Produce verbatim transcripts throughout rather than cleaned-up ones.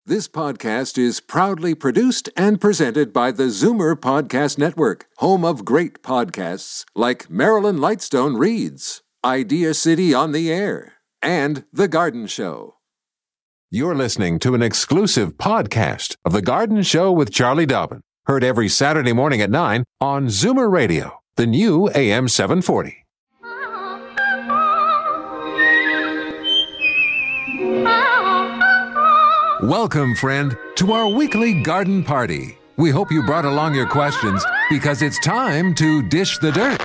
This podcast is proudly produced and presented by the Zoomer Podcast Network, home of great podcasts like Marilyn Lightstone Reads, Idea City on the Air, and The Garden Show. You're listening to an exclusive podcast of The Garden Show with Charlie Dobbin, heard every Saturday morning at nine on Zoomer Radio, the new A M seven forty. Welcome, friend, to our weekly garden party. We hope you brought along your questions because it's time to dish the dirt.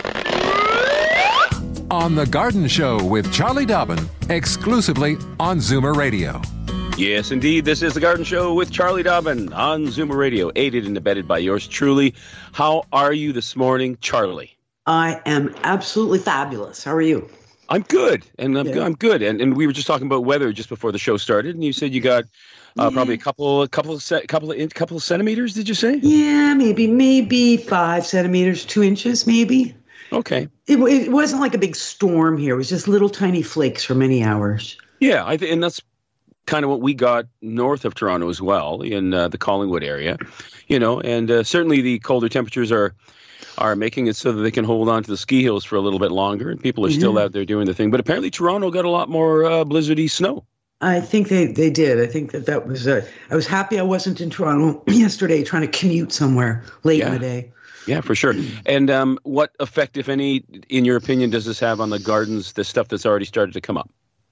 On The Garden Show with Charlie Dobbin, exclusively on Zoomer Radio. Yes, indeed. This is The Garden Show with Charlie Dobbin on Zoomer Radio, aided and abetted by yours truly. How are you this morning, Charlie? I am absolutely fabulous. How are you? I'm good, and I'm, yeah. I'm good. And and we were just talking about weather just before the show started, and you said you got uh, yeah. probably a couple, a couple, of ce- couple of, couple of centimeters. Did you say? Yeah, maybe, maybe five centimeters, two inches, maybe. Okay. It, it wasn't like a big storm here. It was just little tiny flakes for many hours. Yeah, I th- and that's kind of what we got north of Toronto as well, in uh, the Collingwood area. You know, and uh, certainly the colder temperatures are. are making it so that they can hold on to the ski hills for a little bit longer, and people are still mm-hmm. out there doing the thing. But apparently Toronto got a lot more uh, blizzardy snow. I think they, they did. I think that that was, uh, I was happy I wasn't in Toronto yesterday trying to commute somewhere late yeah. in the day. Yeah, for sure. And um, what effect, if any, in your opinion, does this have on the gardens, the stuff that's already started to come up?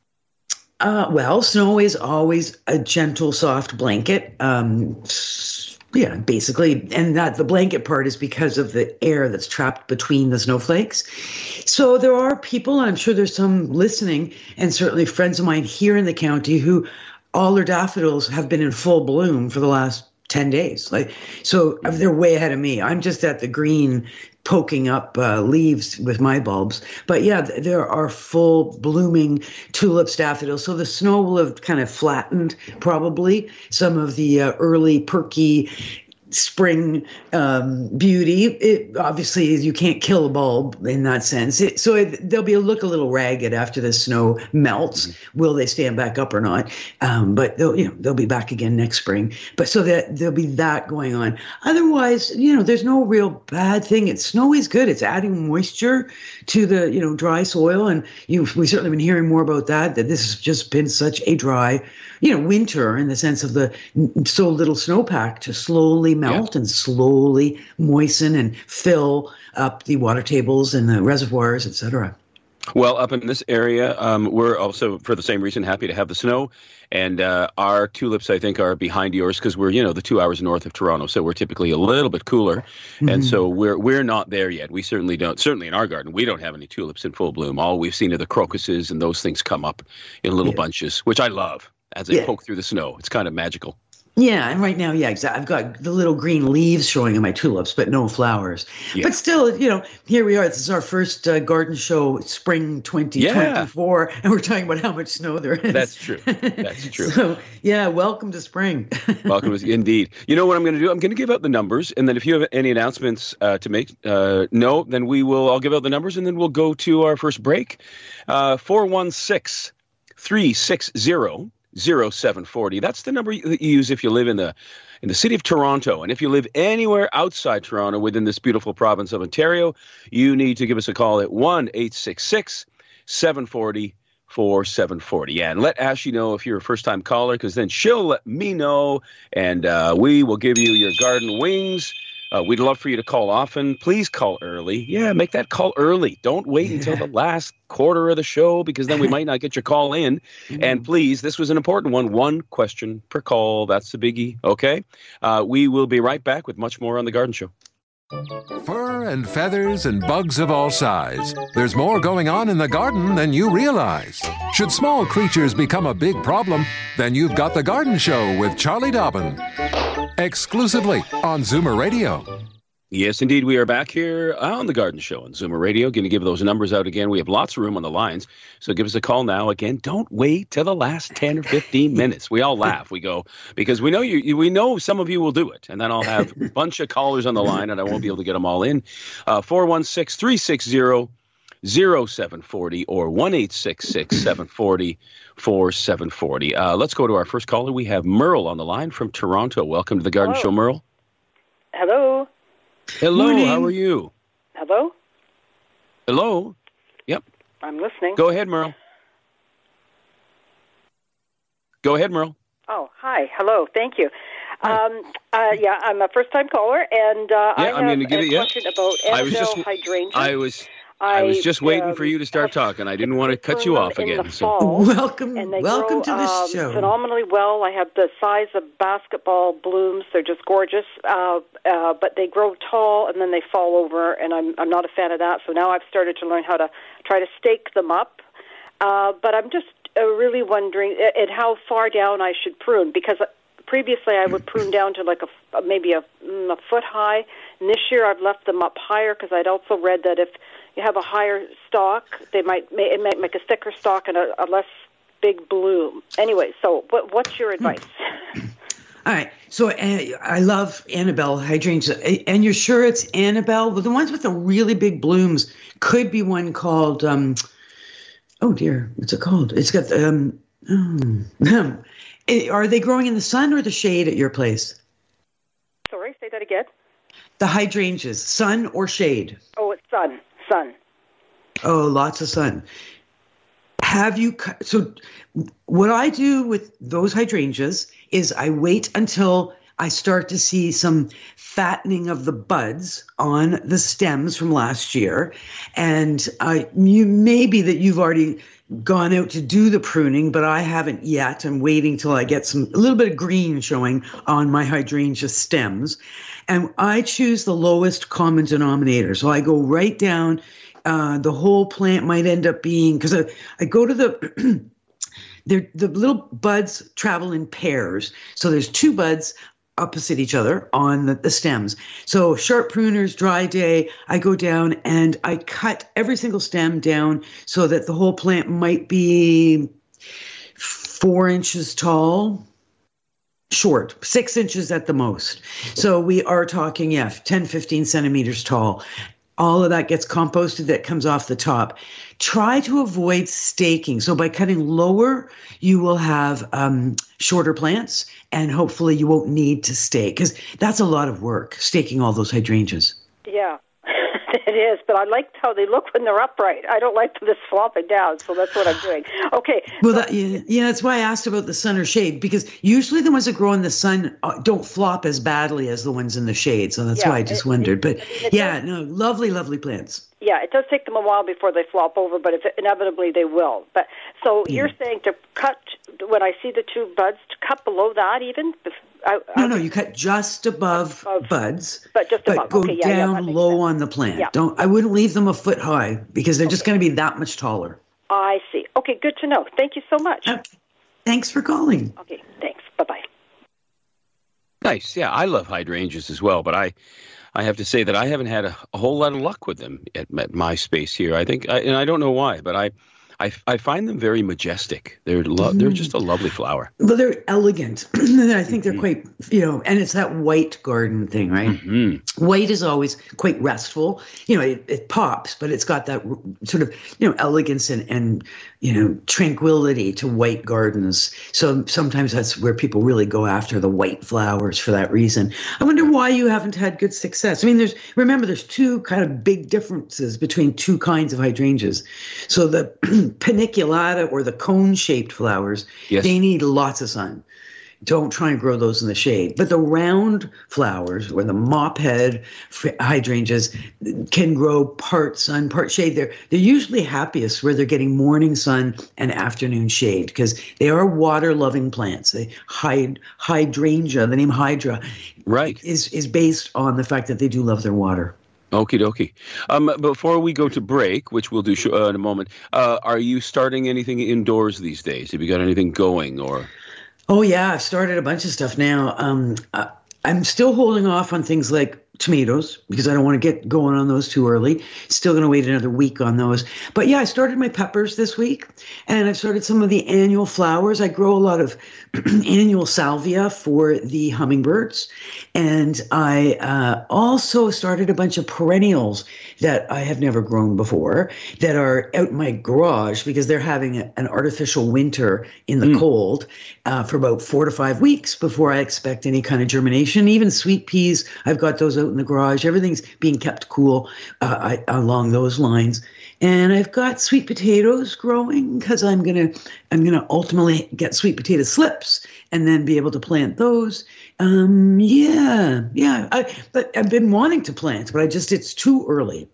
Uh, well, snow is always a gentle, soft blanket. Um, Yeah, basically. And that the blanket part is because of the air that's trapped between the snowflakes. So there are people, and I'm sure there's some listening, and certainly friends of mine here in the county who all their daffodils have been in full bloom for the last ten days. Like, so they're way ahead of me. I'm just at the green poking up uh, leaves with my bulbs. But yeah, th- there are full blooming tulips, daffodils. So the snow will have kind of flattened probably some of the uh, early perky spring um, beauty. It obviously you can't kill a bulb in that sense. It, so it, they'll be look a little ragged after the snow melts. Mm-hmm. Will they stand back up or not? Um, but they'll you know they'll be back again next spring. But so that there'll be that going on. Otherwise, you know, there's no real bad thing. It's snow is good. It's adding moisture to the you know dry soil, and you we've certainly been hearing more about that. That this has just been such a dry, you know, winter in the sense of the so little snowpack to slowly melt yeah. and slowly moisten and fill up the water tables and the reservoirs, et cetera. Well, up in this area, um, we're also, for the same reason, happy to have the snow. And uh, our tulips, I think, are behind yours because we're, you know, the two hours north of Toronto. So we're typically a little bit cooler. Mm-hmm. And so we're we're not there yet. We certainly don't. Certainly in our garden, we don't have any tulips in full bloom. All we've seen are the crocuses, and those things come up in little yeah. bunches, which I love as they yeah. poke through the snow. It's kind of magical. Yeah, and right now, yeah, exactly. I've got the little green leaves showing in my tulips, but no flowers. Yeah. But still, you know, here we are. This is our first uh, garden show, spring twenty twenty-four, yeah. and we're talking about how much snow there is. That's true. That's true. So, yeah, welcome to spring. Welcome to, indeed. You know what I'm going to do? I'm going to give out the numbers, and then if you have any announcements uh, to make, uh, no, then we will. I'll give out the numbers, and then we'll go to our first break. Uh, four one six, three six zero zero seven four zero. That's the number that you use if you live in the in the city of Toronto. And if you live anywhere outside Toronto within this beautiful province of Ontario, you need to give us a call at one eight six six, seven four zero, four seven four zero. Yeah, and let Ashley know if you're a first-time caller, because then she'll let me know, and uh, we will give you your garden wings. Uh, we'd love for you to call often. Please call early. Yeah, make that call early. Don't wait yeah. until the last quarter of the show, because then we might not get your call in. Mm-hmm. And please, this was an important one. One question per call. That's the biggie. Okay? Uh, we will be right back with much more on The Garden Show. Fur and feathers and bugs of all size. There's more going on in the garden than you realize. Should small creatures become a big problem, then you've got The Garden Show with Charlie Dobbin. Exclusively on Zoomer Radio. Yes, indeed. We are back here on The Garden Show on Zoomer Radio. Going to give those numbers out again. We have lots of room on the lines, so give us a call now. Again, don't wait till the last ten or fifteen minutes. We all laugh. We go, because we know you. you we know some of you will do it, and then I'll have a bunch of callers on the line, and I won't be able to get them all in. Uh, four one six, three six zero, oh seven four oh or one eight six six, seven four oh, four seven four oh. Uh, let's go to our first caller. We have Merle on the line from Toronto. Welcome to the Garden Hello. Show, Merle. Hello. Hello, Morning. how are you? Hello. Hello? Yep. I'm listening. Go ahead, Merle. Go ahead, Merle. Oh, hi. Hello. Thank you. Um, uh, yeah, I'm a first-time caller, and uh, I Yeah, have I'm gonna give a it- yeah. question about I was just- Annabelle hydrangea. I was I was just waiting um, for you to start have talking. I didn't want to cut you grown off in again. The So fall, Welcome, and they welcome grow, to this um, show. phenomenally well. I have the size of basketball blooms. They're just gorgeous, uh, uh, but they grow tall and then they fall over, and I'm I'm not a fan of that. So now I've started to learn how to try to stake them up. Uh, but I'm just uh, really wondering at, at how far down I should prune, because previously I would prune down to like a maybe a, a foot high. And this year I've left them up higher because I'd also read that if you have a higher stalk, they might it might make a thicker stalk and a, a less big bloom. Anyway, so what, what's your advice? All right. So uh, I love Annabelle hydrangea. And you're sure it's Annabelle? Well, the ones with the really big blooms could be one called, um, oh dear, what's it called? It's got, um, um, are they growing in the sun or the shade at your place? Sorry, say that again. The hydrangeas, sun or shade? Oh, it's sun. Sun. Oh, lots of sun. Have you, cut, so what I do with those hydrangeas is I wait until I start to see some fattening of the buds on the stems from last year. And I, you maybe that you've already gone out to do the pruning, but I haven't yet. I'm waiting till I get some, a little bit of green showing on my hydrangea stems. And I choose the lowest common denominator. So I go right down. Uh, the whole plant might end up being, because I, I go to the, the little buds travel in pairs. So there's two buds opposite each other on the, the stems. So sharp pruners, dry day, I go down and I cut every single stem down so that the whole plant might be four inches tall. Short, six inches at the most. So we are talking, yeah, ten, fifteen centimeters tall. All of that gets composted, that comes off the top. Try to avoid staking. So by cutting lower, you will have um, shorter plants, and hopefully you won't need to stake, because that's a lot of work, staking all those hydrangeas. Yeah, it is. But I like how they look when they're upright. I don't like them just flopping down, so that's what I'm doing. Okay. Well, so, that, yeah, yeah, that's why I asked about the sun or shade, because usually the ones that grow in the sun uh, don't flop as badly as the ones in the shade. So that's Yeah, why I just it- wondered. But I mean, it yeah, does- no, lovely, lovely plants. Yeah, it does take them a while before they flop over, but if inevitably they will. But so Yeah. you're saying to cut when I see the two buds, to cut below that even? I, No, I, no, you cut just above Above. buds, But just but above. go Okay, yeah, yeah, that down makes low sense. on the plant. Yeah. Don't. I wouldn't leave them a foot high, because they're just going to be that much taller. I see. Okay, good to know. Thank you so much. Okay. Thanks for calling. Okay, thanks. Bye-bye. nice. Yeah, I love hydrangeas as well, but I I have to say that I haven't had a, a whole lot of luck with them at, at my space here. I think, I, and I don't know why, but I, I, I find them very majestic. They're lo- Mm. they're just a lovely flower. Well, they're elegant. I think they're quite, you know, and it's that white garden thing, right? Mm-hmm. White is always quite restful. You know, it, it pops, but it's got that sort of, you know, elegance and, and, you know, tranquility to white gardens. So sometimes that's where people really go after the white flowers for that reason. I wonder why you haven't had good success. I mean, there's, remember, there's two kind of big differences between two kinds of hydrangeas. So the paniculata, or the cone-shaped flowers, Yes. they need lots of sun. Don't try and grow those in the shade. But the round flowers, or the mop head hydrangeas, can grow part sun, part shade. They're, they're usually happiest where they're getting morning sun and afternoon shade, because they are water-loving plants. They hyd, hydrangea, the name hydra, Right. is, is based on the fact that they do love their water. Okie dokie. Um, before we go to break, which we'll do sh- uh, in a moment, uh, are you starting anything indoors these days? Have you got anything going, or? Oh, yeah, I've started a bunch of stuff now. Um, uh, I'm still holding off on things like tomatoes because I don't want to get going on those too early. Still going to wait another week on those. But yeah, I started my peppers this week, and I've started some of the annual flowers. I grow a lot of annual salvia for the hummingbirds. And I uh, also started a bunch of perennials that I have never grown before that are out in my garage because they're having a, an artificial winter in the mm. cold uh, for about four to five weeks before I expect any kind of germination. Even sweet peas, I've got those out in the garage. Everything's being kept cool uh, I, along those lines. And I've got sweet potatoes growing because I'm gonna I'm gonna ultimately get sweet potato slips and then be able to plant those. Um, yeah, yeah. I, but I've been wanting to plant, but I just it's too early.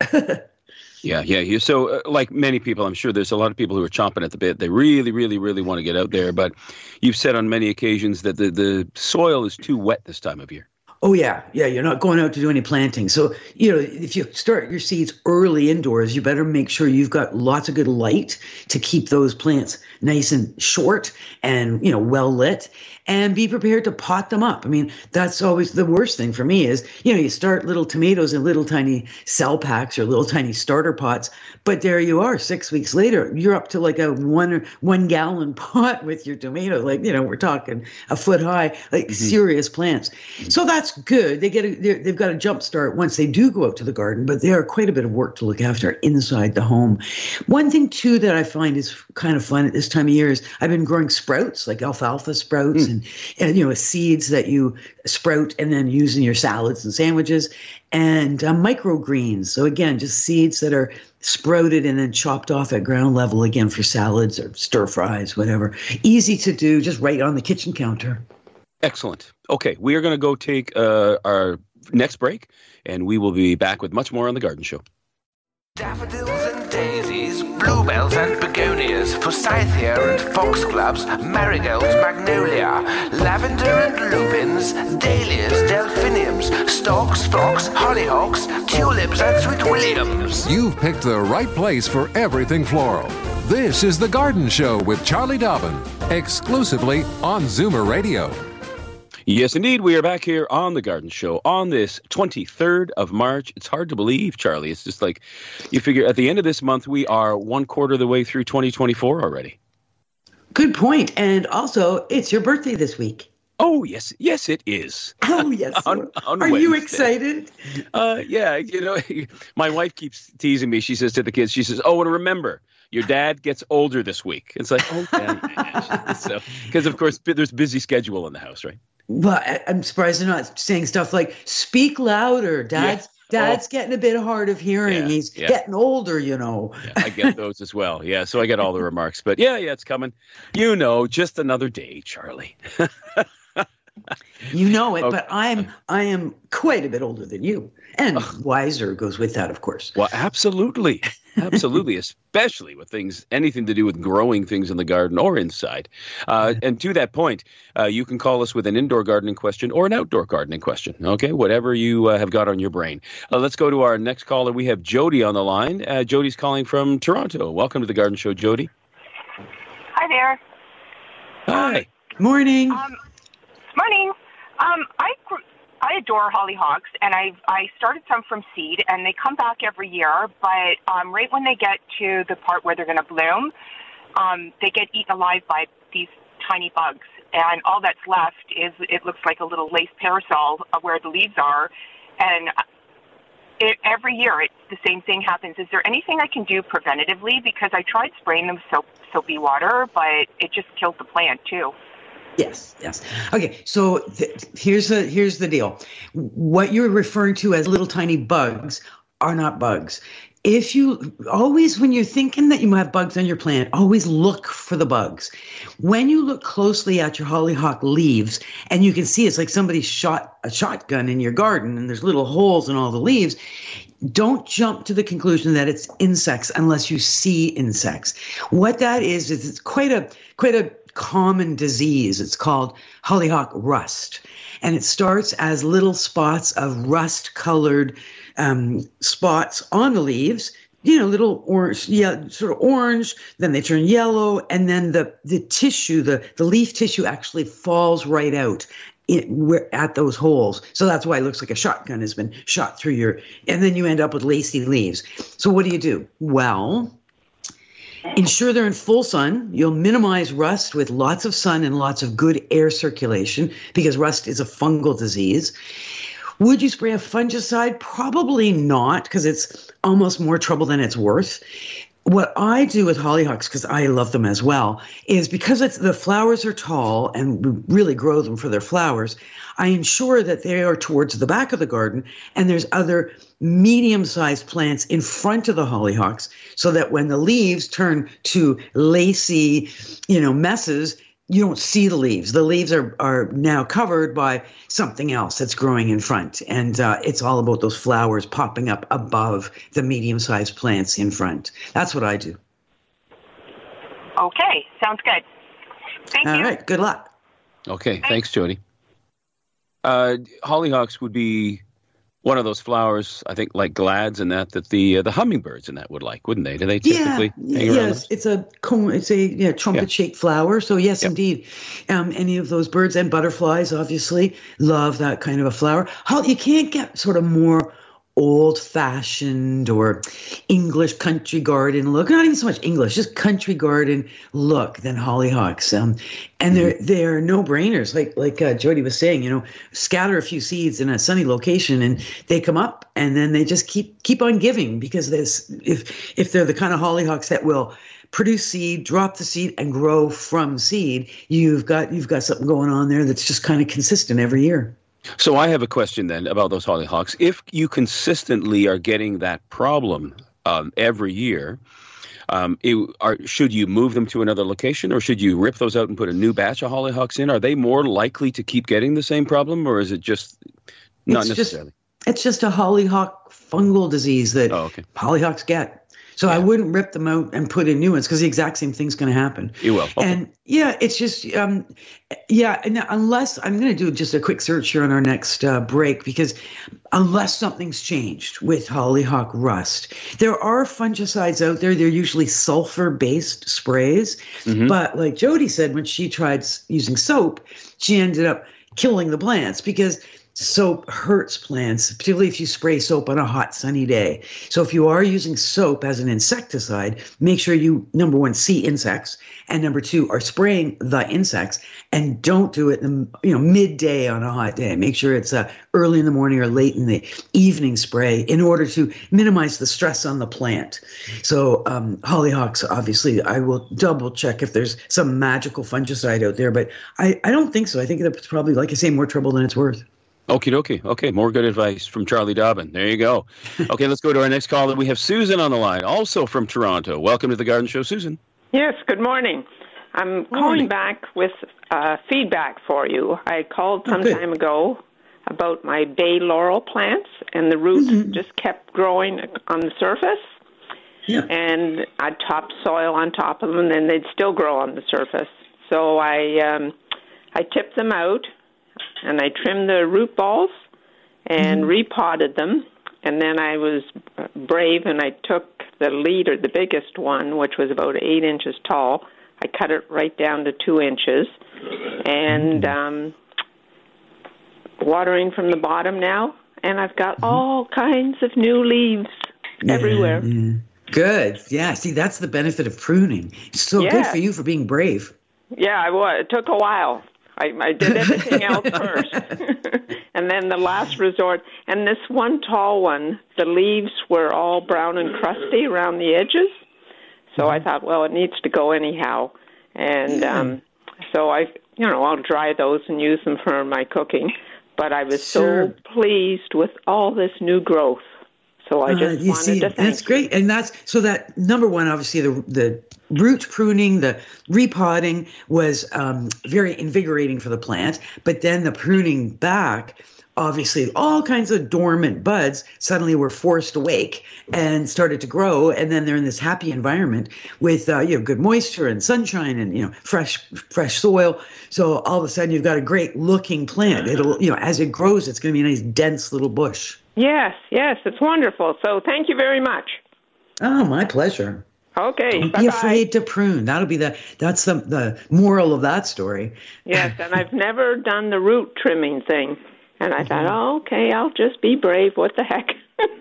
Yeah, yeah. You, so, uh, like many people, I'm sure there's a lot of people who are chomping at the bit. They really, really, really want to get out there. But you've said on many occasions that the, the soil is too wet this time of year. Oh, yeah. Yeah, you're not going out to do any planting. So, you know, if you start your seeds early indoors, you better make sure you've got lots of good light to keep those plants nice and short and, you know, well lit, and be prepared to pot them up. I mean, that's always the worst thing for me is, you know, you start little tomatoes in little tiny cell packs or little tiny starter pots, but there you are six weeks later, you're up to like a one one gallon pot with your tomato. Like, you know, we're talking a foot high, like mm-hmm. serious plants. So that's good. They get a, they've got a jump start once they do go out to the garden, but they are quite a bit of work to look after inside the home. One thing too that I find is kind of fun at this time of year is I've been growing sprouts, like alfalfa sprouts mm. and, and, you know, seeds that you sprout and then use in your salads and sandwiches, and uh, microgreens. So again, just seeds that are sprouted and then chopped off at ground level again for salads or stir fries, whatever. Easy to do, just right on the kitchen counter. Excellent. Okay, we are going to go take uh, our next break, and we will be back with much more on The Garden Show. Daffodils and daisies, bluebells and begonias, forsythia and foxgloves, marigolds, magnolia, lavender and lupins, dahlias, delphiniums, stalks, phlox, hollyhocks, tulips and sweet williams. You've picked the right place for everything floral. This is The Garden Show with Charlie Dobbin, exclusively on Zoomer Radio. Yes, indeed. We are back here on The Garden Show on this twenty-third of March. It's hard to believe, Charlie. It's just like you figure at the end of this month, we are one quarter of the way through twenty twenty-four already. Good point. And also, it's your birthday this week. Oh, yes. Yes, it is. Oh, yes. on, on are Wednesday. You excited? Uh, yeah. You know, my wife keeps teasing me. She says to the kids, she says, oh, and remember, your dad gets older this week. It's like, oh, yeah. So, because, of course, there's busy schedule in the house, right? Well, I'm surprised they're not saying stuff like, speak louder. Dad's yeah. Dad's oh. getting a bit hard of hearing. Yeah. He's yeah. getting older, you know. Yeah, I get those as well. Yeah, so I get all the remarks. But yeah, yeah, it's coming. You know, just another day, Charlie. You know it, okay. But I'm I am quite a bit older than you. And wiser goes with that, of course. Well, absolutely. Absolutely, especially with things, anything to do with growing things in the garden or inside. Uh, and to that point, uh, you can call us with an indoor gardening question or an outdoor gardening question. Okay, whatever you uh, have got on your brain. Uh, let's go to our next caller. We have Jody on the line. Uh, Jody's calling from Toronto. Welcome to the Garden Show, Jody. Hi there. Hi. Morning. Um, morning. Um, I grew. I adore hollyhocks, and I I started some from seed, and they come back every year. But um, right when they get to the part where they're going to bloom, um, they get eaten alive by these tiny bugs, and all that's left is it looks like a little lace parasol of where the leaves are, and it, every year it's the same thing happens. Is there anything I can do preventatively? Because I tried spraying them with soap, soapy water, but it just killed the plant too. Yes, yes. Okay, so th- here's the here's the deal. What you're referring to as little tiny bugs are not bugs. If you always, when you're thinking that you might have bugs on your plant, always look for the bugs. When you look closely at your hollyhock leaves, and you can see it's like somebody shot a shotgun in your garden, and there's little holes in all the leaves. Don't jump to the conclusion that it's insects unless you see insects. What that is is it's quite a quite a common disease. It's called hollyhock rust, and it starts as little spots of rust-colored um, spots on the leaves. You know, little orange, yeah, sort of orange. Then they turn yellow, and then the the tissue, the the leaf tissue, actually falls right out it, we're at those holes. So that's why it looks like a shotgun has been shot through your, and then you end up with lacy leaves. So what do you do? Well, ensure they're in full sun. You'll minimize rust with lots of sun and lots of good air circulation, because rust is a fungal disease. Would you spray a fungicide? Probably not, because it's almost more trouble than it's worth. What I do with hollyhocks, because I love them as well, is because it's, the flowers are tall and we really grow them for their flowers, I ensure that they are towards the back of the garden and there's other medium-sized plants in front of the hollyhocks, so that when the leaves turn to lacy, you know, messes, you don't see the leaves. The leaves are, are now covered by something else that's growing in front. And uh, it's all about those flowers popping up above the medium-sized plants in front. That's what I do. Okay, sounds good. Thank all you. All right, good luck. Okay, thanks, thanks Jody. Uh, hollyhocks would be one of those flowers, I think, like glads and that, that the uh, the hummingbirds and that would like, wouldn't they? Do they typically yeah, hang around yes, those? it's a cone, it's a yeah, trumpet-shaped yeah. flower. So yes, yep. indeed, um, any of those birds and butterflies obviously love that kind of a flower. How you can't get sort of more old-fashioned or English country garden look, not even so much English, just country garden look than hollyhocks. Um, and they're they're no-brainers. Like like uh, Jody was saying, you know, scatter a few seeds in a sunny location, and they come up, and then they just keep keep on giving, because there's if if they're the kind of hollyhocks that will produce seed, drop the seed, and grow from seed, you've got you've got something going on there that's just kind of consistent every year. So I have a question then about those hollyhocks. If you consistently are getting that problem um, every year, um, it, are, should you move them to another location, or should you rip those out and put a new batch of hollyhocks in? Are they more likely to keep getting the same problem, or is it just not it's necessarily? Just, it's just a hollyhock fungal disease that oh, okay. hollyhocks get. So yeah. I wouldn't rip them out and put in new ones, because the exact same thing's going to happen. You will. Okay. And yeah, it's just, um, yeah, and unless, I'm going to do just a quick search here on our next uh, break, because unless something's changed with hollyhock rust, there are fungicides out there. They're usually sulfur-based sprays. Mm-hmm. But like Jody said, when she tried using soap, she ended up killing the plants, because soap hurts plants, particularly if you spray soap on a hot, sunny day. So if you are using soap as an insecticide, make sure you, number one, see insects, and number two, are spraying the insects, and don't do it in the, you know, midday on a hot day. Make sure it's uh, early in the morning or late in the evening spray, in order to minimize the stress on the plant. So um, hollyhocks, obviously, I will double check if there's some magical fungicide out there, but I, I don't think so. I think it's probably, like I say, more trouble than it's worth. Okie dokie. Okay, more good advice from Charlie Dobbin. There you go. Okay, let's go to our next caller. We have Susan on the line, also from Toronto. Welcome to the Garden Show, Susan. Yes, good morning. I'm calling morning. back with uh, feedback for you. I called some oh, time ago about my bay laurel plants, and the roots mm-hmm. just kept growing on the surface. Yeah. And I'd top soil on top of them, and then they'd still grow on the surface. So I um, I tipped them out, and I trimmed the root balls and mm-hmm. repotted them. And then I was brave, and I took the leader, the biggest one, which was about eight inches tall. I cut it right down to two inches. And um, watering from the bottom now, and I've got mm-hmm. all kinds of new leaves yeah, everywhere. Yeah. Good. Yeah, see, that's the benefit of pruning. So yeah. good for you for being brave. Yeah, I was. It took a while. I, I did everything else first. And then the last resort. And this one tall one, the leaves were all brown and crusty around the edges. So I thought, well, it needs to go anyhow. And yeah. um, so I, you know, I'll dry those and use them for my cooking. But I was sure. so pleased with all this new growth. So I just uh, you wanted see, to thank that's you. great. And that's, so that number one, obviously the the root pruning, the repotting was um, very invigorating for the plant. But then the pruning back, obviously all kinds of dormant buds suddenly were forced awake and started to grow. And then they're in this happy environment with, uh, you know, good moisture and sunshine and, you know, fresh, fresh soil. So all of a sudden you've got a great looking plant. It'll, you know, as it grows, it's going to be a nice dense little bush. Yes, yes, it's wonderful. So thank you very much. Oh, my pleasure. Okay. Don't bye-bye. be afraid to prune. That'll be the that's the the moral of that story. Yes, and I've never done the root trimming thing. And I thought, oh, okay, I'll just be brave. What the heck?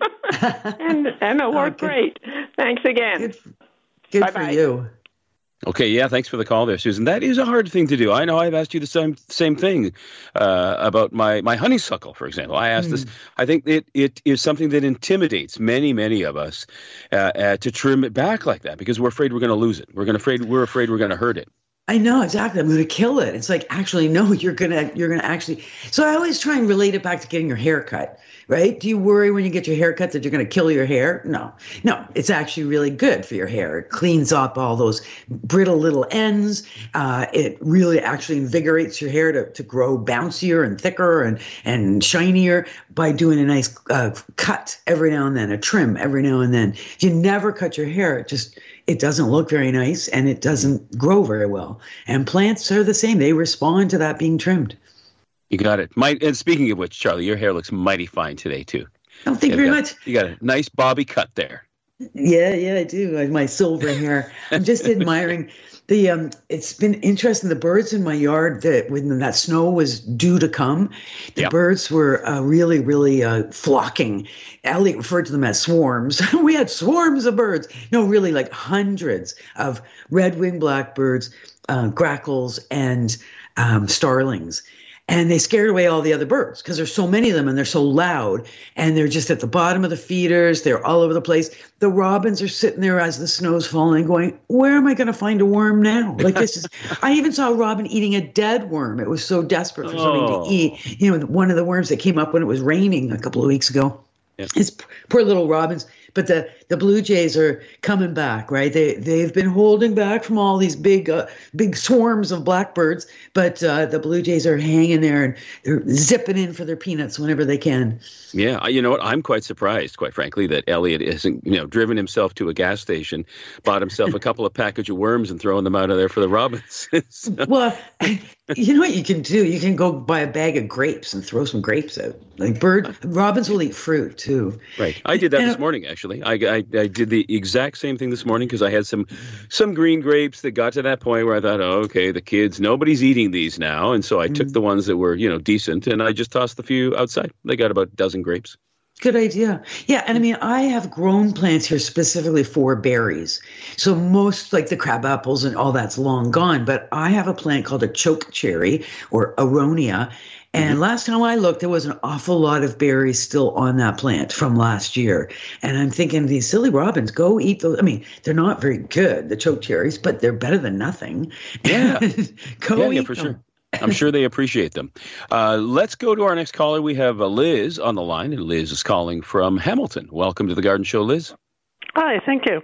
and and it worked oh, great. Thanks again. Good, good for you. Okay, yeah, thanks for the call there, Susan. That is a hard thing to do. I know I've asked you the same same thing uh, about my, my honeysuckle, for example. I asked mm. this. I think it, it is something that intimidates many, many of us uh, uh, to trim it back like that because we're afraid we're going to lose it. We're going afraid we're afraid we're going to hurt it. I know, exactly. I'm going to kill it. It's like, actually, no, you're going to, you're going to actually. So I always try and relate it back to getting your hair cut, right? Do you worry when you get your hair cut that you're going to kill your hair? No, no, it's actually really good for your hair. It cleans up all those brittle little ends. Uh, it really actually invigorates your hair to, to grow bouncier and thicker and, and shinier by doing a nice uh, cut every now and then, a trim every now and then. If you never cut your hair, it just, it doesn't look very nice and it doesn't grow very well. And plants are the same. They respond to that being trimmed. You got it. My, and speaking of which, Charlie, your hair looks mighty fine today, too. Oh, thank you very got, much. You got a nice bobby cut there. Yeah, yeah, I do. My silver hair. I'm just admiring the, um, it's been interesting. The birds in my yard, that when that snow was due to come, the yep. birds were uh, really, really uh, flocking. Elliot referred to them as swarms. We had swarms of birds. No, really like hundreds of red-winged blackbirds, uh, grackles, and um, starlings. And they scared away all the other birds because there's so many of them and they're so loud and they're just at the bottom of the feeders. They're all over the place. The robins are sitting there as the snow's falling going, where am I going to find a worm now? Like this is, I even saw a robin eating a dead worm. It was so desperate for oh. something to eat. You know, one of the worms that came up when it was raining a couple of weeks ago. Yep. It's poor little robins. But the, the blue jays are coming back, right? They, they've been holding back from all these big uh, big swarms of blackbirds, but uh, the blue jays are hanging there and they're zipping in for their peanuts whenever they can. Yeah, you know what? I'm quite surprised, quite frankly, that Elliot hasn't, you know, driven himself to a gas station, bought himself a couple of package of worms and thrown them out of there for the robins. So. Well, you know what you can do? You can go buy a bag of grapes and throw some grapes out. Like bird, robins will eat fruit too. Right. I did that and, this morning, actually. I, I, I did the exact same thing this morning because I had some some green grapes that got to that point where I thought, oh, okay, the kids, nobody's eating these now. And so I mm-hmm. took the ones that were, you know, decent and I just tossed a few outside. They got about a dozen grapes. Good idea. Yeah. And I mean, I have grown plants here specifically for berries. So most like the crab apples and all that's long gone. But I have a plant called a choke cherry or aronia. And mm-hmm. last time I looked, there was an awful lot of berries still on that plant from last year. And I'm thinking, these silly robins, go eat those. I mean, they're not very good, the choke cherries, but they're better than nothing. Yeah. go yeah, eat yeah, for them. Sure. I'm sure they appreciate them. Uh, let's go to our next caller. We have uh, Liz on the line, and Liz is calling from Hamilton. Welcome to the Garden Show, Liz. Hi, thank you.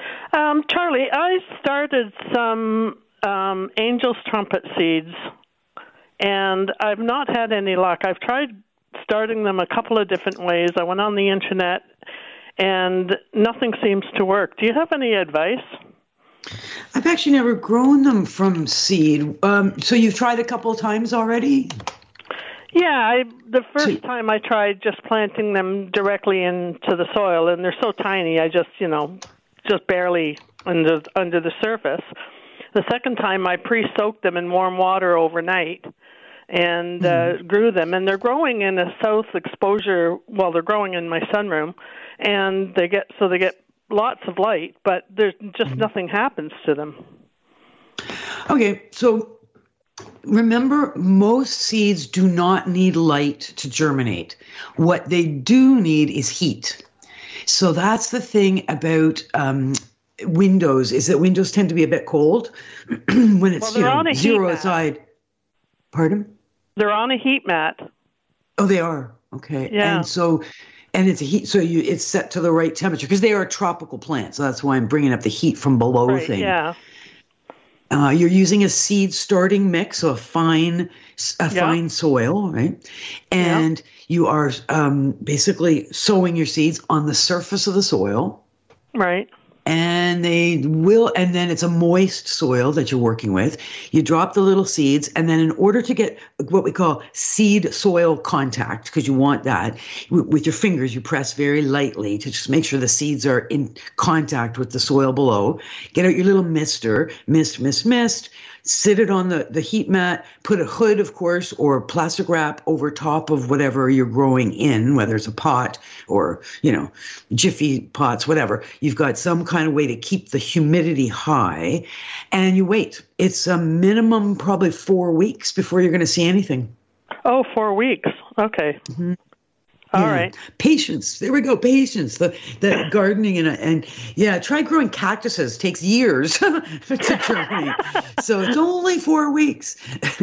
Um, Charlie, I started some um, angel's trumpet seeds, and I've not had any luck. I've tried starting them a couple of different ways. I went on the internet, and nothing seems to work. Do you have any advice? I've actually never grown them from seed. Um, so you've tried a couple of times already? Yeah, I, the first so, time I tried just planting them directly into the soil, and they're so tiny, I just, you know, just barely under, under the surface. The second time I pre-soaked them in warm water overnight and uh, mm. grew them, and they're growing in a south exposure, well, they're growing in my sunroom, and they get, so they get lots of light, but there's just nothing happens to them. Okay, so remember, most seeds do not need light to germinate. What they do need is heat. So that's the thing about um, windows, is that windows tend to be a bit cold when it's well, you know, zero outside. Pardon? They're on a heat mat. Oh, they are? Okay. Yeah. And so... And it's a heat, so you it's set to the right temperature because they are a tropical plant. So that's why I'm bringing up the heat from below right, thing. Yeah. Uh, you're using a seed starting mix, so a fine, a yeah. fine soil, right? And yeah. you are um, basically sowing your seeds on the surface of the soil. Right. And they will, and then it's a moist soil that you're working with. You drop the little seeds, and then in order to get what we call seed soil contact, because you want that, with your fingers, you press very lightly to just make sure the seeds are in contact with the soil below. Get out your little mister, mist, mist, mist. Sit it on the, the heat mat, put a hood, of course, or plastic wrap over top of whatever you're growing in, whether it's a pot or, you know, Jiffy pots, whatever. You've got some kind of way to keep the humidity high, and you wait. It's a minimum probably four weeks before you're going to see anything. Oh, four weeks. Okay. Mm-hmm. All yeah. right. Patience. There we go. Patience. The the gardening and and yeah, try growing cactuses. It takes years to germinate. So it's only four weeks.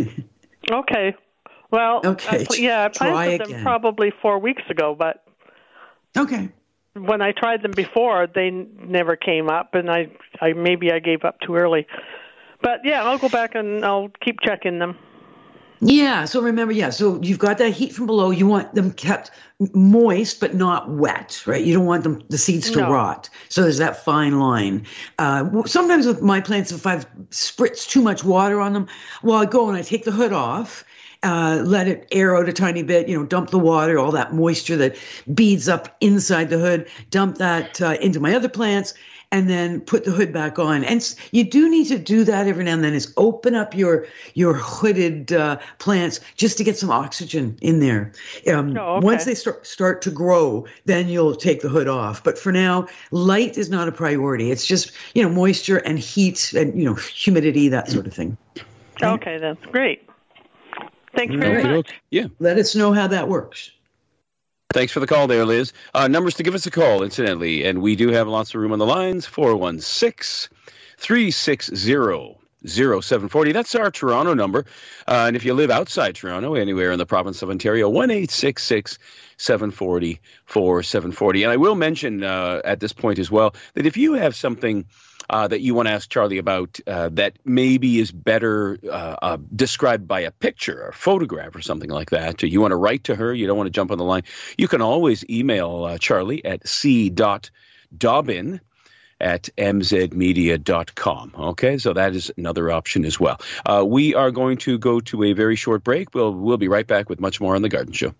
Okay. Well, okay. I pl- yeah, I planted them probably four weeks ago, but okay. When I tried them before, they n- never came up, and I, I maybe I gave up too early. But yeah, I'll go back and I'll keep checking them. Yeah, so remember, yeah, so you've got that heat from below. You want them kept moist but not wet, right? You don't want them the seeds to No. rot. So there's that fine line. Uh, sometimes with my plants, if I've spritzed too much water on them, well, I go and I take the hood off, uh, let it air out a tiny bit, you know, dump the water, all that moisture that beads up inside the hood, dump that uh, into my other plants, and then put the hood back on. And s- you do need to do that every now and then, is open up your your hooded uh, plants just to get some oxygen in there. Um, Oh, okay. Once they start, start to grow, then you'll take the hood off. But for now, light is not a priority. It's just, you know, moisture and heat and, you know, humidity, that sort of thing. Okay, that's great. Thanks very Okey-doke. much. Yeah. Let us know how that works. Thanks for the call there, Liz. Uh, numbers to give us a call, incidentally, and we do have lots of room on the lines, four one six, three six zero, zero seven four zero. That's our Toronto number. Uh, and if you live outside Toronto, anywhere in the province of Ontario, one eight six six, seven four zero, four seven four zero. And I will mention uh, at this point as well that if you have something Uh, that you want to ask Charlie about uh, that maybe is better uh, uh, described by a picture or photograph or something like that. You want to write to her, you don't want to jump on the line, you can always email uh, Charlie at c dot dobbin at m z media dot com. Okay, so that is another option as well. Uh, we are going to go to a very short break. We'll, we'll be right back with much more on The Garden Show.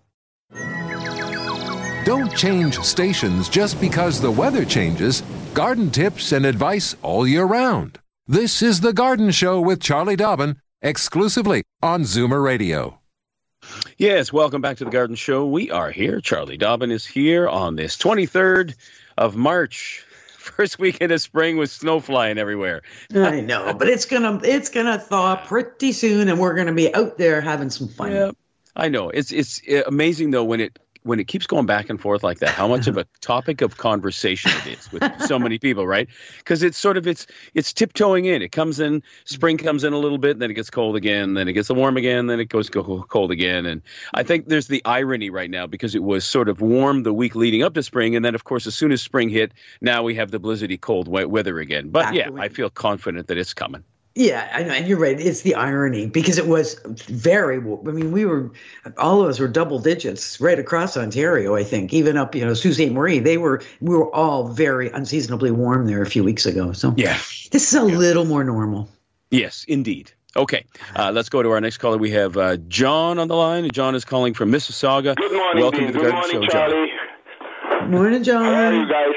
Don't change stations just because the weather changes. Garden tips and advice all year round. This is The Garden Show with Charlie Dobbin, exclusively on Zoomer Radio. Yes, welcome back to The Garden Show. We are here. Charlie Dobbin is here on this twenty-third of March. First weekend of spring with snow flying everywhere. I know, but it's gonna it's gonna thaw pretty soon, and we're gonna be out there having some fun. Yeah, I know. It's it's amazing though when it when it keeps going back and forth like that, how much of a topic of conversation it is with so many people, right? Because it's sort of it's it's tiptoeing in. It comes in, spring comes in a little bit, then it gets cold again, then it gets warm again, then it goes go- cold again. And I think there's the irony right now because it was sort of warm the week leading up to spring, and then of course as soon as spring hit, now we have the blizzardy cold wet weather again. But yeah, I feel confident that it's coming. Yeah, I know, and you're right. It's the irony because it was very. I mean, we were all of us were double digits right across Ontario. I think even up, you know, Sault Ste. Marie. They were. We were all very unseasonably warm there a few weeks ago. So yeah, this is a yeah. little more normal. Yes, indeed. Okay, uh, let's go to our next caller. We have uh, John on the line. John is calling from Mississauga. Good morning, Welcome Dean. to the Good Garden morning, Show, Charlie. John. Morning, John. How are you guys?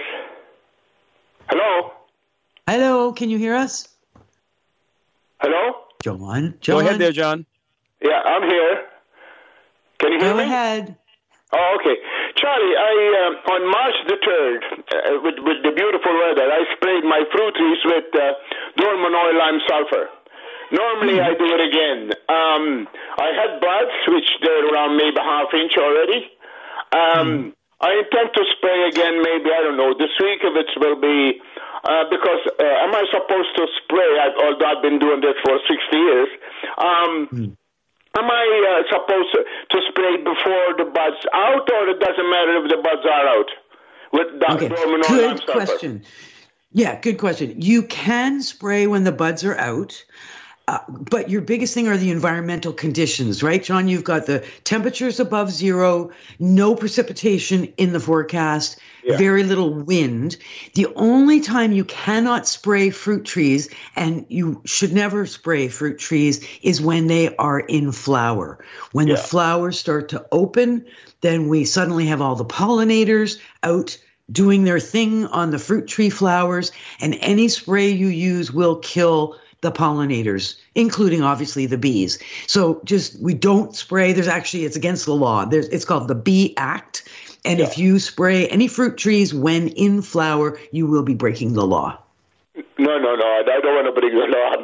Hello. Hello, can you hear us? Hello. John. John. Go ahead there, John. Yeah, I'm here. Can you hear Go me? ahead. Oh, okay. Charlie, I um, on March the third, uh, with, with the beautiful weather, I sprayed my fruit trees with uh, Dormonoid lime sulfur. Normally, mm-hmm. I do it again. Um, I had buds, which they're around maybe half inch already. Um, mm-hmm. I intend to spray again, maybe, I don't know, this week if it will be, uh, because uh, am I supposed to spray, I've, although I've been doing this for sixty years, um, mm-hmm. am I uh, supposed to, to spray before the buds out, or it doesn't matter if the buds are out? With the okay. Dormonoid lime Good question. Yeah, good question. You can spray when the buds are out. Uh, but your biggest thing are the environmental conditions, right, John? You've got the temperatures above zero, no precipitation in the forecast, yeah. very little wind. The only time you cannot spray fruit trees, and you should never spray fruit trees, is when they are in flower. When yeah. the flowers start to open, then we suddenly have all the pollinators out doing their thing on the fruit tree flowers, and any spray you use will kill the pollinators, including obviously the bees. So just, we don't spray. There's actually, it's against the law. There's, it's called the Bee Act. And yeah. if you spray any fruit trees when in flower, you will be breaking the law. No, no, no. I don't want to break the law.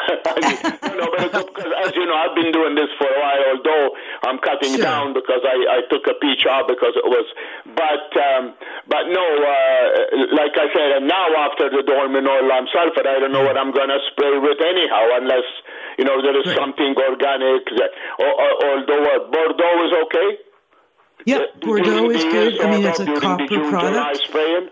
no, no, but it's because, as you know, I've been doing this for a while, although I'm cutting sure. down because I, I took a peach out because it was, but um, but no, uh, like I said, and now after the dormant oil lime sulfur, I don't know what I'm going to spray with anyhow, unless, you know, there is right. something organic. That, or, or, although uh, Bordeaux is okay? Yeah, Bordeaux is good. I mean, it's a copper June, product. July spraying?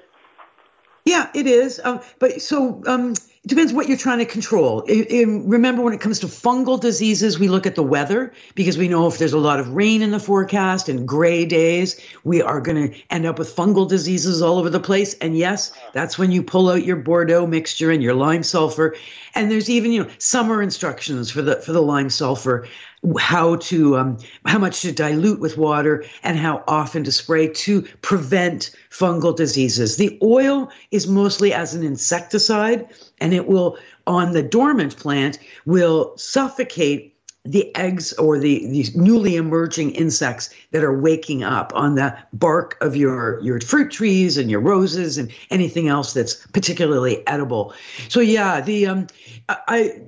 Yeah, it is. Um, but so um, it depends what you're trying to control. It, it, remember, when it comes to fungal diseases, we look at the weather, because we know if there's a lot of rain in the forecast and gray days, we are going to end up with fungal diseases all over the place. And yes, that's when you pull out your Bordeaux mixture and your lime sulfur. And there's even, you know, summer instructions for the for the lime sulfur, how to um, how much to dilute with water and how often to spray to prevent fungal diseases. The oil is mostly as an insecticide, and it will, on the dormant plant, will suffocate the eggs or the these newly emerging insects that are waking up on the bark of your your fruit trees and your roses and anything else that's particularly edible. So yeah, the um, I.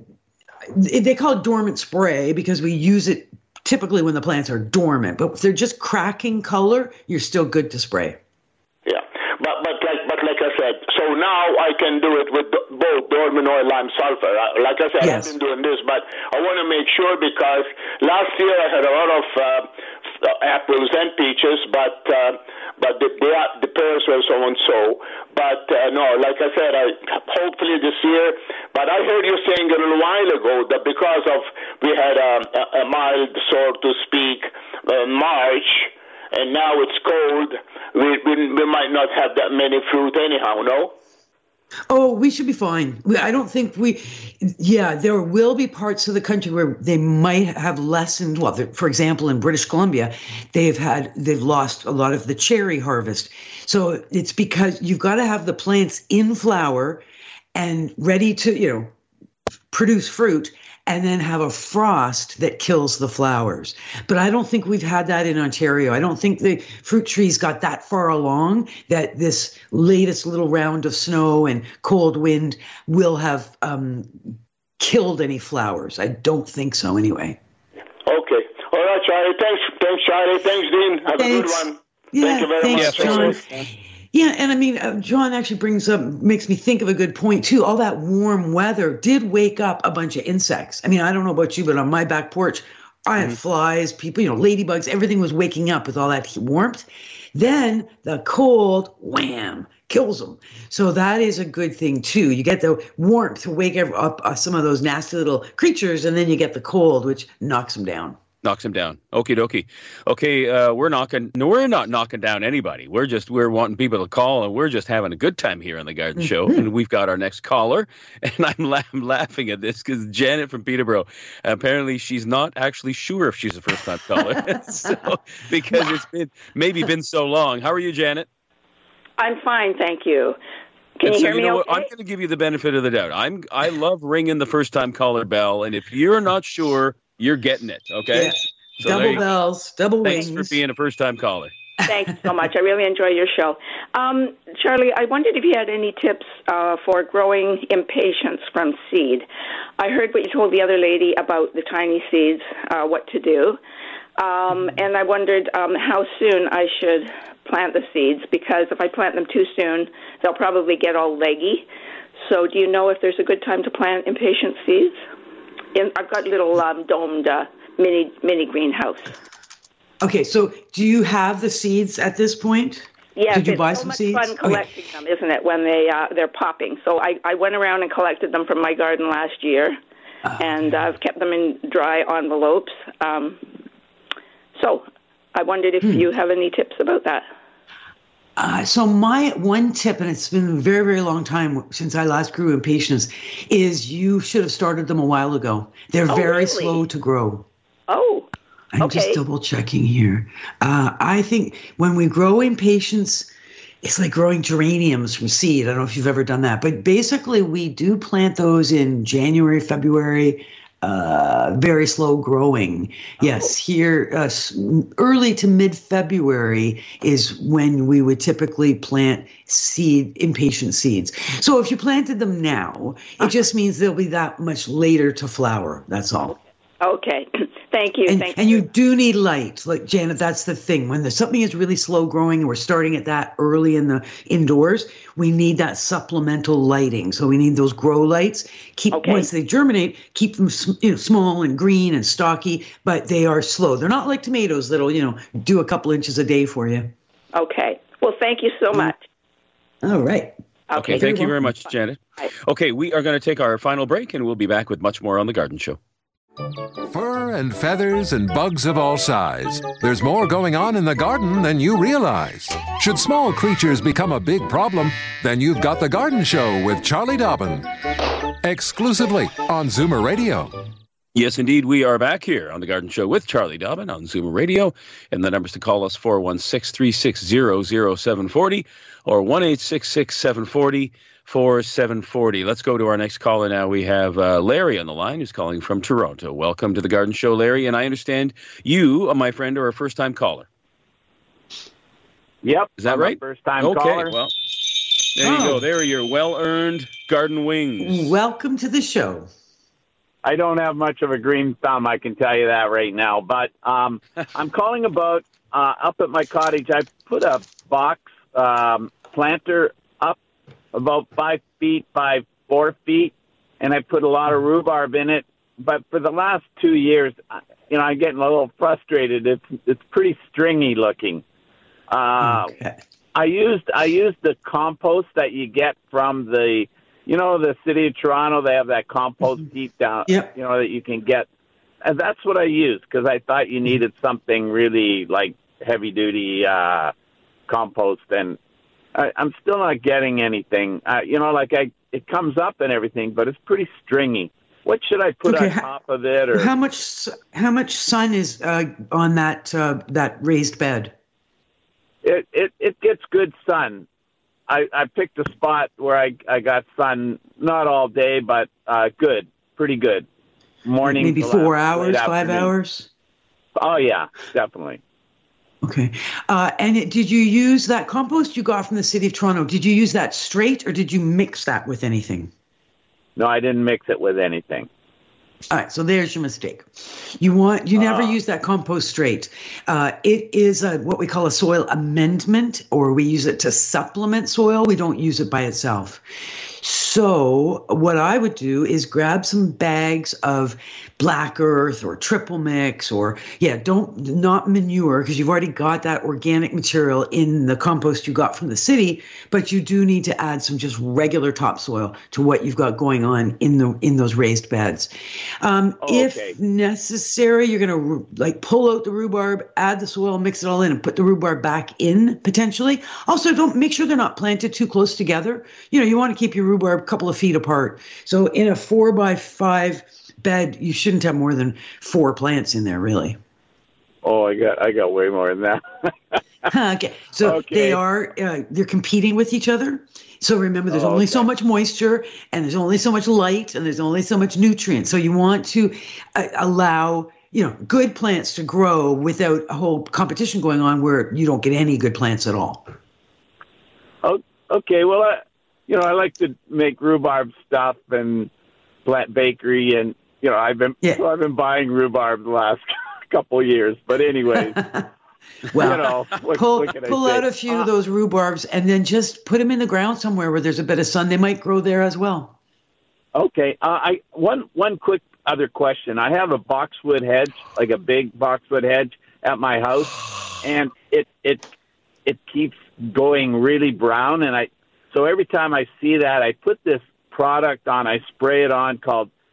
They call it dormant spray because we use it typically when the plants are dormant. But if they're just cracking color, you're still good to spray. Yeah, but but like but like I said, so now I can do it with both dormant oil lime sulfur. Like I said, yes. I've been doing this, but I want to make sure, because last year I had a lot of uh, apples and peaches, but uh, but the, the the pears were so and so. But uh, no, like I said, I hopefully this year. But I heard you saying a little while ago that because of we had a, a mild, so to speak, uh, March, and now it's cold, we, we we might not have that many fruit anyhow. No. Oh, we should be fine. I don't think we, yeah, there will be parts of the country where they might have lessened. Well, for example, in British Columbia, they've had, they've lost a lot of the cherry harvest. So it's because you've got to have the plants in flower and ready to, you know, produce fruit, and then have a frost that kills the flowers. But I don't think we've had that in Ontario. I don't think the fruit trees got that far along that this latest little round of snow and cold wind will have um, killed any flowers. I don't think so anyway. Okay. All right, Charlie. Thanks, thanks Charlie. Thanks, Dean. Have thanks. a good one. Yeah, Thank you very thanks, much. John. Yeah, and I mean, uh, John actually brings up, makes me think of a good point too. All that warm weather did wake up a bunch of insects. I mean, I don't know about you, but on my back porch, I had mm-hmm. flies, people, you know, ladybugs, everything was waking up with all that warmth. Then the cold, wham, kills them. So that is a good thing too. You get the warmth to wake up uh, some of those nasty little creatures, and then you get the cold, which knocks them down. Knocks him down. Okie dokie. Okay, uh, we're knocking. No, we're not knocking down anybody. We're just we're wanting people to call, and we're just having a good time here on the Garden mm-hmm. Show. And we've got our next caller, and I'm, la- I'm laughing at this because Janet from Peterborough. Apparently, she's not actually sure if she's a first-time caller, so because it's been maybe been so long. How are you, Janet? I'm fine, thank you. Can and you so, hear you me? know Okay? what? I'm going to give you the benefit of the doubt. I'm I love ringing the first-time caller bell, and if you're not sure, you're getting it, okay? Yeah. So double bells, double Thanks wings. Thanks for being a first-time caller. Thanks so much. I really enjoy your show. Um, Charlie, I wondered if you had any tips uh, for growing impatiens from seed. I heard what you told the other lady about the tiny seeds, uh, what to do. Um, and I wondered um, how soon I should plant the seeds, because if I plant them too soon, they'll probably get all leggy. So do you know if there's a good time to plant impatient seeds? In, I've got little um, domed uh, mini mini greenhouse. Okay, so do you have the seeds at this point? Yes, Did you it's buy so some much seeds? fun collecting okay. them, isn't it, when they, uh, they're popping. So I, I went around and collected them from my garden last year, and I've kept them in dry envelopes. Um, so I wondered if hmm. you have any tips about that. Uh, so my one tip, and it's been a very, very long time since I last grew impatiens, is you should have started them a while ago. They're oh, very really? slow to grow. Oh, I'm okay. just double checking here. Uh, I think when we grow impatiens, it's like growing geraniums from seed. I don't know if you've ever done that, but basically we do plant those in January, February. Uh, very slow growing. Yes, here uh, early to mid-February is when we would typically plant seed, impatient seeds. So if you planted them now, it just means they'll be that much later to flower. That's all. Okay. Thank you. And, Thank and you. you do need light. Like, Janet, that's the thing. When there's something is really slow growing and we're starting it that early in the indoors, we need that supplemental lighting. So we need those grow lights. Keep Okay. Once they germinate, keep them you know, small and green and stocky, but they are slow. They're not like tomatoes that'll, you know, do a couple inches a day for you. Okay. Well, thank you so much. All right. Okay, Okay. thank you very much, Janet. Bye. Okay, we are going to take our final break, and we'll be back with much more on The Garden Show. Fur and feathers and bugs of all size. There's more going on in the garden than you realize. Should small creatures become a big problem, then you've got The Garden Show with Charlie Dobbin. Exclusively on Zoomer Radio. Yes, indeed, we are back here on The Garden Show with Charlie Dobbin on Zoomer Radio. And the numbers to call us, four one six, three six zero, zero seven four zero or one eight six six, seven four zero, four seven four zero. Let's go to our next caller now. We have uh, Larry on the line who's calling from Toronto. Welcome to The Garden Show, Larry. And I understand you, uh, my friend, are a first-time caller. Yep. Is that I'm right? A first-time okay, caller. Well, there you Oh. go. There are your well-earned garden wings. Welcome to the show. I don't have much of a green thumb, I can tell you that right now. But um, I'm calling about uh, up at my cottage. I put a box um, planter up about five feet by four feet, and I put a lot of rhubarb in it. But for the last two years, you know, I'm getting a little frustrated. It's it's pretty stringy looking. Uh, Okay. I used I used the compost that you get from the, you know, the city of Toronto. They have that compost heap down, Yep. you know, that you can get. And that's what I used because I thought you needed something really like heavy duty uh, compost. And I, I'm still not getting anything. Uh, you know, like I, it comes up and everything, but it's pretty stringy. What should I put Okay, on ha- top of it? Or How much s- how much sun is uh, on that uh, that raised bed? It, it it gets good sun. I, I picked a spot where I, I got sun, not all day, but uh, good, pretty good. Morning, Maybe to four late hours, five afternoon. hours? Oh, yeah, definitely. Okay. Uh, and it, did you use that compost you got from the city of Toronto? Did you use that straight or did you mix that with anything? No, I didn't mix it with anything. All right, so there's your mistake. You want you never Ah. use that compost straight. Uh, it is a, what we call a soil amendment, or we use it to supplement soil. We don't use it by itself. So what I would do is grab some bags of black earth or triple mix, or yeah, don't not manure because you've already got that organic material in the compost you got from the city, but you do need to add some just regular topsoil to what you've got going on in the in those raised beds. Um, Oh, if okay. necessary, you're going to like pull out the rhubarb, add the soil, mix it all in, and put the rhubarb back in potentially. Also, don't make sure they're not planted too close together. You know, you want to keep your rhubarb a couple of feet apart. So in a four by five bed, you shouldn't have more than four plants in there, really. Oh, I got I got way more than that. Okay, so Okay. they are uh, they're competing with each other. So remember, there's Oh, only so okay. much moisture, and there's only so much light, and there's only so much nutrients. So you want to uh, allow you know good plants to grow without a whole competition going on where you don't get any good plants at all. Oh, okay, well, I, you know, I like to make rhubarb stuff and plant bakery, and you know, I've been Yeah. so I've been buying rhubarb the last couple of years. But anyways, Well, you know, what, pull what can I pull say? out a few Uh, of those rhubarbs, and then just put them in the ground somewhere where there's a bit of sun. They might grow there as well. Okay. Uh, I one one quick other question. I have a boxwood hedge, like a big boxwood hedge, at my house, and it it it keeps going really brown. And I so every time I see that, I put this product on. I spray it on called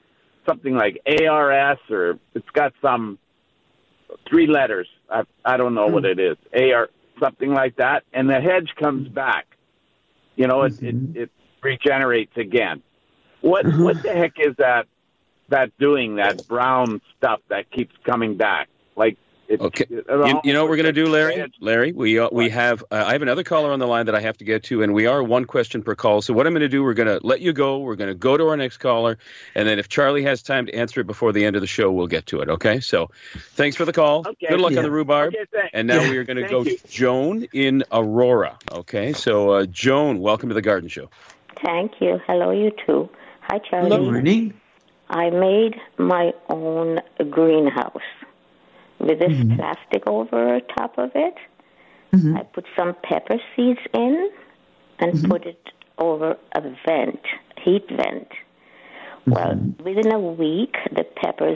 something like A R S, or it's got some three letters. I, I don't know mm. what it is. A R, something like that. And the hedge comes back. You know, it, mm-hmm. it, it regenerates again. What mm-hmm. what the heck is that that doing, that brown stuff that keeps coming back? Like, It, okay. It, you, you know what we're going to do, Larry? Larry, we uh, we have uh, I have another caller on the line that I have to get to, and we are one question per call. So what I'm going to do, we're going to let you go. We're going to go to our next caller, and then if Charlie has time to answer it before the end of the show, we'll get to it. Okay? So thanks for the call. Okay. Good luck yeah. on the rhubarb. Okay, and now yeah. we are going to go you. to Joan in Aurora. Okay? So uh, Joan, welcome to the Garden Show. Thank you. Hello, you too. Hi, Charlie. Good morning. I made my own greenhouse with this mm-hmm. plastic over top of it. Mm-hmm. I put some pepper seeds in and mm-hmm. put it over a vent, heat vent. Mm-hmm. Well, within a week, the peppers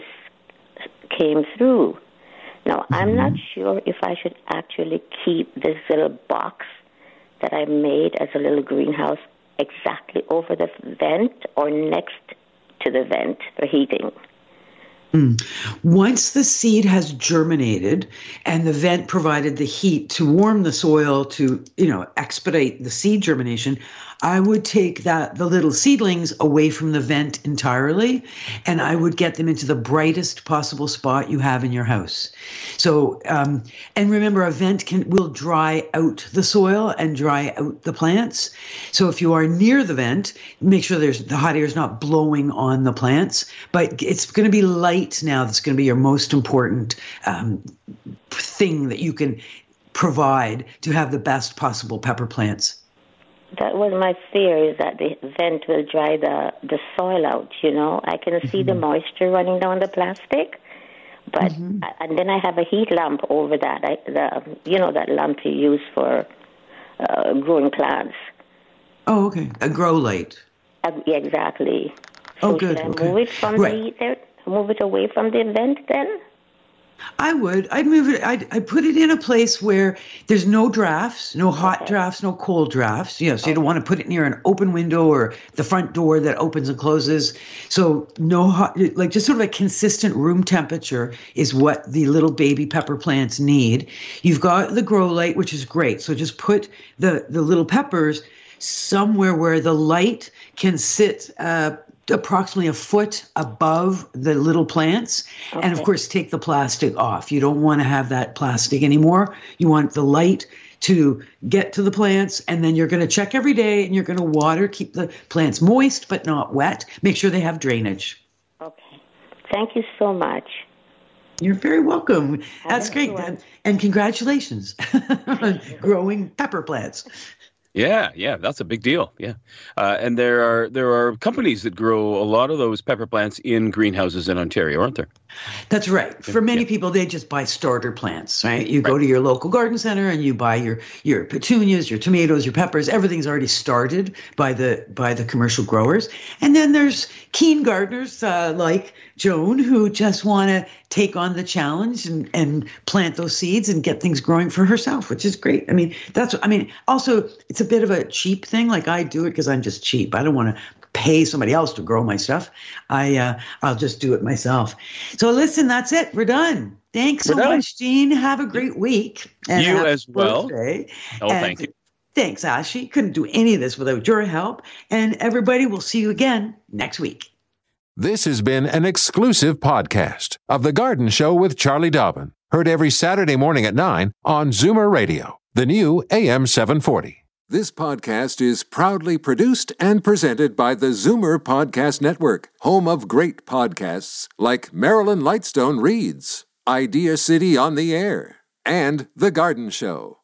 came through. Now, mm-hmm. I'm not sure if I should actually keep this little box that I made as a little greenhouse exactly over the vent or next to the vent for heating. Mm. Once the seed has germinated and the vent provided the heat to warm the soil to, you know, expedite the seed germination, I would take that the little seedlings away from the vent entirely, and I would get them into the brightest possible spot you have in your house. So, um, and remember, a vent can will dry out the soil and dry out the plants. So if you are near the vent, make sure there's the hot air is not blowing on the plants. But it's going to be light now. That's going to be your most important um, thing that you can provide to have the best possible pepper plants. That was my fear, is that the vent will dry the, the soil out, you know. I can see mm-hmm. the moisture running down the plastic, but mm-hmm. I, and then I have a heat lamp over that, I, the you know, that lamp you use for uh, growing plants. Oh, okay. A grow light. Uh, yeah, exactly. So oh, good. Should I okay. move it from right. the heat there, move it away from the vent then? I would. I'd move it. I'd, I'd put it in a place where there's no drafts, no hot okay. drafts, no cold drafts. You know, so okay. you don't want to put it near an open window or the front door that opens and closes. So no hot, like just sort of a consistent room temperature is what the little baby pepper plants need. You've got the grow light, which is great. So just put the, the little peppers somewhere where the light can sit uh, approximately a foot above the little plants. Okay. And of course, take the plastic off. You don't want to have that plastic anymore. You want the light to get to the plants, and then you're going to check every day and you're going to water, keep the plants moist but not wet. Make sure they have drainage. Okay. Thank you so much. You're very welcome. That's great. And, and congratulations on growing pepper plants. Yeah, yeah, that's a big deal. Yeah, uh, and there are there are companies that grow a lot of those pepper plants in greenhouses in Ontario, aren't there? That's right. For many yeah. people, they just buy starter plants, right? You right. go to your local garden center and you buy your your petunias, your tomatoes, your peppers. Everything's already started by the by the commercial growers. And then there's keen gardeners uh, like Joan who just want to take on the challenge and, and plant those seeds and get things growing for herself, which is great. I mean, that's I mean, also it's a bit of a cheap thing. Like I do it because I'm just cheap. I don't want to pay somebody else to grow my stuff. I, uh, I'll just do it myself. So listen, that's it. We're done. Thanks so much, Jean. Have a great week. And you as well. Birthday. Oh, and thank you. Thanks, Ashley. Couldn't do any of this without your help. And everybody, we'll see you again next week. This has been an exclusive podcast of The Garden Show with Charlie Dobbin. Heard every Saturday morning at nine on Zoomer Radio, the new A M seven forty. This podcast is proudly produced and presented by the Zoomer Podcast Network, home of great podcasts like Marilyn Lightstone Reads, Idea City on the Air, and The Garden Show.